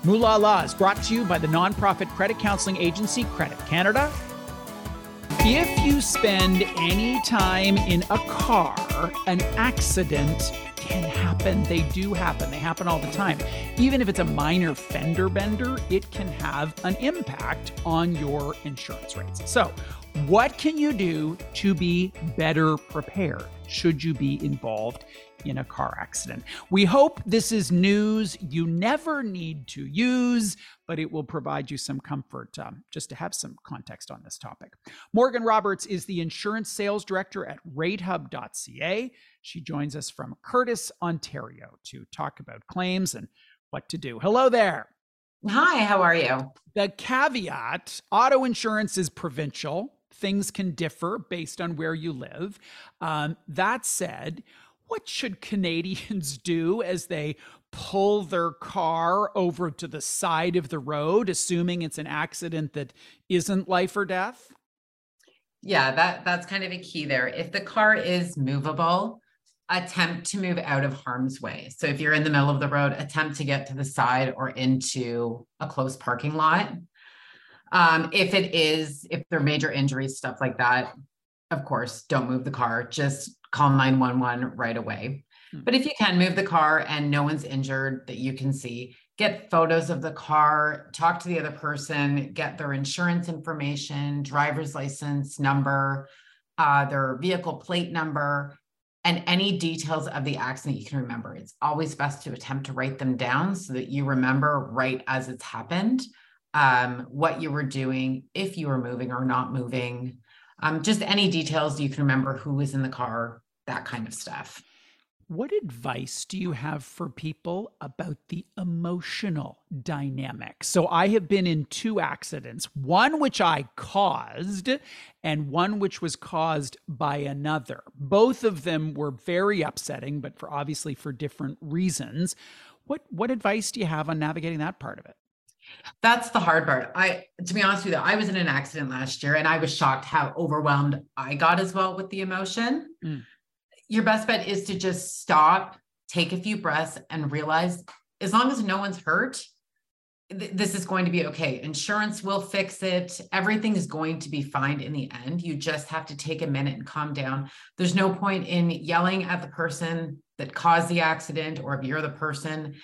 Moolah Law is brought to you by the nonprofit credit counseling agency Credit Canada. If you spend any time in a car, an accident can happen. They do happen. They happen all the time. Even if it's a minor fender bender, it can have an impact on your insurance rates. So, what can you do to be better prepared should you be involved in a car accident? We hope this is news you never need to use, but it will provide you some comfort just to have some context on this topic. Morgan Roberts is the insurance sales director at ratehub.ca. She joins us from Curtis, Ontario to talk about claims and what to do. Hello there. Hi, how are you? The caveat, auto insurance is provincial. Things can differ based on where you live. That said, what should Canadians do as they pull their car over to the side of the road, assuming it's an accident that isn't life or death? Yeah, that's kind of a key there. If the car is movable, attempt to move out of harm's way. So if you're in the middle of the road, attempt to get to the side or into a close parking lot. If there are major injuries, stuff like that, of course, don't move the car. Just call 911 right away. But if you can move the car and no one's injured that you can see, get photos of the car, talk to the other person, get their insurance information, driver's license number, their vehicle plate number, and any details of the accident you can remember. It's always best to attempt to write them down so that you remember right as it's happened, what you were doing, if you were moving or not moving, just any details you can remember, who was in the car, that kind of stuff. What advice do you have for people about the emotional dynamic? So I have been in two accidents, one which I caused and one which was caused by another. Both of them were very upsetting, but obviously for different reasons. What advice do you have on navigating that part of it? That's the hard part. To be honest with you, I was in an accident last year and I was shocked how overwhelmed I got as well with the emotion. Your best bet is to just stop, take a few breaths and realize as long as no one's hurt, this is going to be okay. Insurance will fix it. Everything is going to be fine in the end. You just have to take a minute and calm down. There's no point in yelling at the person that caused the accident, or if you're the person.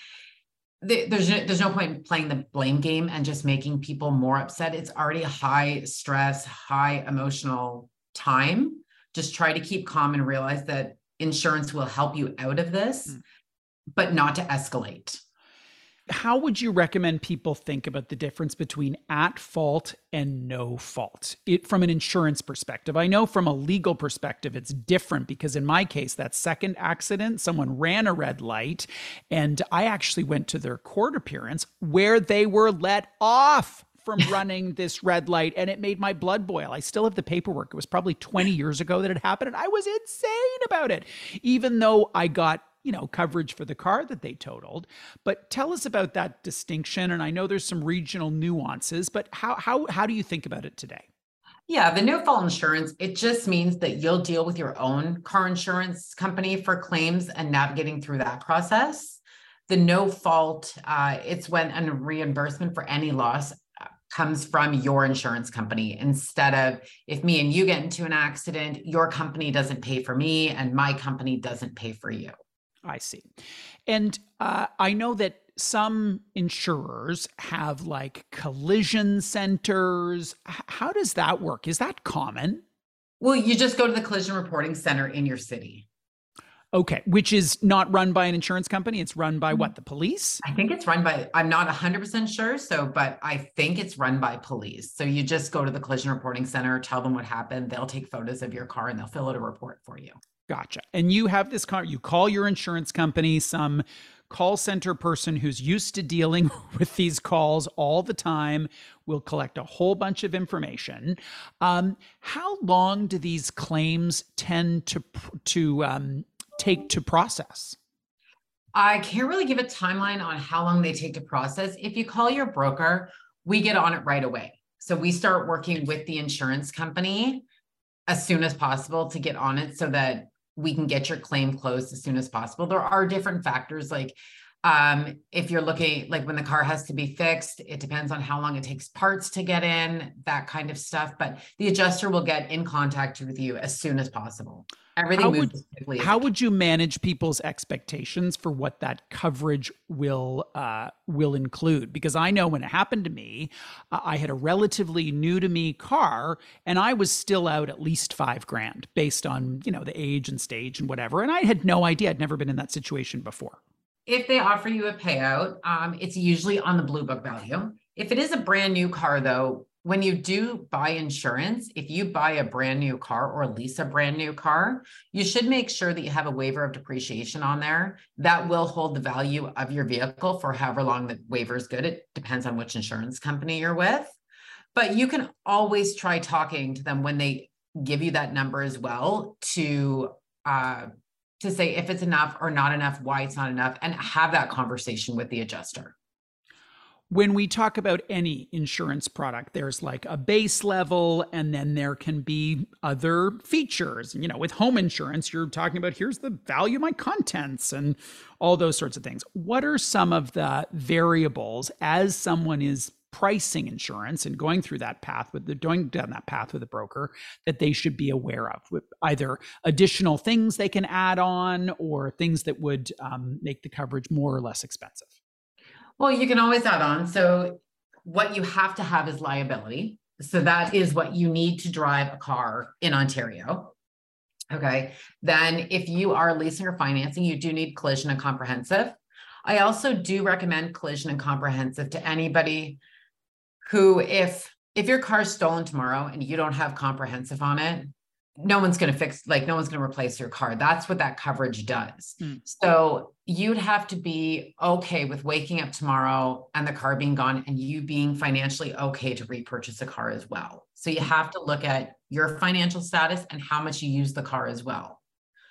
There's no point in playing the blame game and just making people more upset. It's already a high stress, high emotional time. Just try to keep calm and realize that insurance will help you out of this, but not to escalate. How would you recommend people think about the difference between at fault and no fault from an insurance perspective? I know from a legal perspective, it's different because in my case, that second accident, someone ran a red light and I actually went to their court appearance where they were let off from running this red light, and it made my blood boil. I still have the paperwork. It was probably 20 years ago that it happened, and I was insane about it, even though I got coverage for the car that they totaled. But tell us about that distinction. And I know there's some regional nuances, but how do you think about it today? Yeah, the no fault insurance, it just means that you'll deal with your own car insurance company for claims and navigating through that process. The no fault, it's when a reimbursement for any loss comes from your insurance company, instead of if me and you get into an accident, your company doesn't pay for me and my company doesn't pay for you. I see. And I know that some insurers have like collision centers. How does that work? Is that common? Well, you just go to the collision reporting center in your city. Okay, which is not run by an insurance company. It's run by what, the police? I think it's run by, I'm not 100% sure. But I think it's run by police. So you just go to the collision reporting center, tell them what happened. They'll take photos of your car and they'll fill out a report for you. Gotcha. And you have this car, you call your insurance company, some call center person who's used to dealing with these calls all the time will collect a whole bunch of information. How long do these claims tend to take to process? I can't really give a timeline on how long they take to process. If you call your broker, we get on it right away. So we start working with the insurance company as soon as possible to get on it so that we can get your claim closed as soon as possible. There are different factors like If you're looking like when the car has to be fixed, it depends on how long it takes parts to get in, that kind of stuff. But the adjuster will get in contact with you as soon as possible. Everything moves as quickly as how would you manage people's expectations for what that coverage will include? Because I know when it happened to me, I had a relatively new to me car, and I was still out at least $5,000 based on the age and stage and whatever, and I had no idea. I'd never been in that situation before. If they offer you a payout, it's usually on the Blue Book value. If it is a brand new car, though, when you do buy insurance, if you buy a brand new car or lease a brand new car, you should make sure that you have a waiver of depreciation on there. That will hold the value of your vehicle for however long the waiver is good. It depends on which insurance company you're with. But you can always try talking to them when they give you that number as well to say if it's enough or not enough, why it's not enough, and have that conversation with the adjuster. When we talk about any insurance product, there's like a base level, and then there can be other features. With home insurance, you're talking about here's the value of my contents and all those sorts of things. What are some of the variables as someone is pricing insurance and going down that path with a broker that they should be aware of, with either additional things they can add on or things that would make the coverage more or less expensive? Well, you can always add on. So what you have to have is liability. So that is what you need to drive a car in Ontario. Okay. Then if you are leasing or financing, you do need collision and comprehensive. I also do recommend collision and comprehensive to anybody who, if your car is stolen tomorrow and you don't have comprehensive on it, no one's going to replace your car. That's what that coverage does. So you'd have to be okay with waking up tomorrow and the car being gone and you being financially okay to repurchase a car as well. So you have to look at your financial status and how much you use the car as well.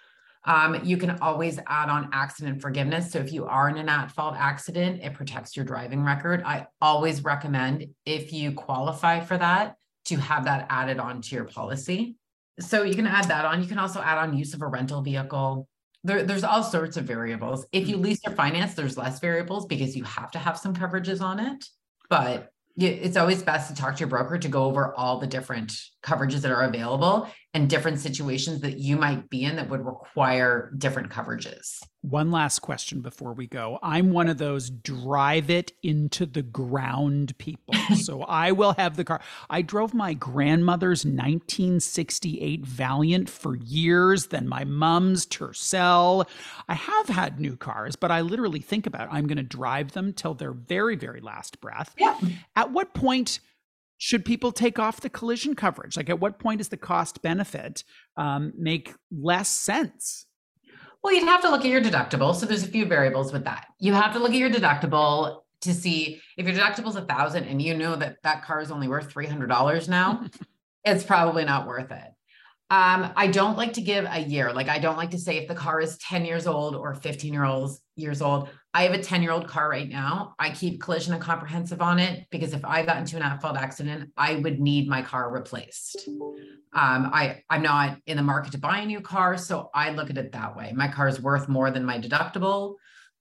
You can always add on accident forgiveness. So if you are in an at-fault accident, it protects your driving record. I always recommend, if you qualify for that, to have that added on to your policy. So you can add that on. You can also add on use of a rental vehicle. There's all sorts of variables. If you lease or finance, there's less variables because you have to have some coverages on it. But it's always best to talk to your broker to go over all the different coverages that are available and different situations that you might be in that would require different coverages. One last question before we go. I'm one of those drive it into the ground people. So I will have the car. I drove my grandmother's 1968 Valiant for years, then my mom's Tercel. I have had new cars, but I literally think about I'm going to drive them till their very, very last breath. Yeah. At what point should people take off the collision coverage? Like, at what point does the cost benefit make less sense? Well, you'd have to look at your deductible. So there's a few variables with that. You have to look at your deductible to see if your deductible is $1,000 and you know that car is only worth $300 now, it's probably not worth it. I don't like to give a year. Like, I don't like to say if the car is 10 years old or 15 years old. I have a 10-year-old car right now. I keep collision and comprehensive on it because if I got into an at-fault accident, I would need my car replaced. I'm not in the market to buy a new car, so I look at it that way. My car is worth more than my deductible.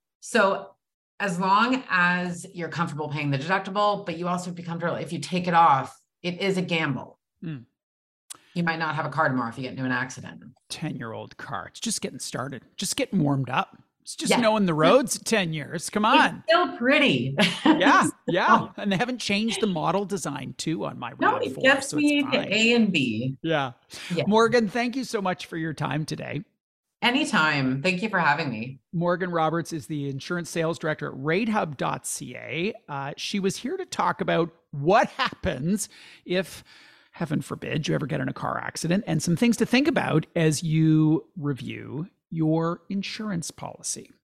So as long as you're comfortable paying the deductible, but you also be comfortable, if you take it off, it is a gamble. You might not have a car tomorrow if you get into an accident. 10-year-old car. It's just getting started, just getting warmed up. It's just knowing the roads 10 years. Come on. It's still pretty. Yeah. And they haven't changed the model design too on my RAV4. No, it gets me to A and B. Yeah. Morgan, thank you so much for your time today. Anytime. Thank you for having me. Morgan Roberts is the insurance sales director at ratehub.ca. She was here to talk about what happens if, heaven forbid, you ever get in a car accident, and some things to think about as you review your insurance policy.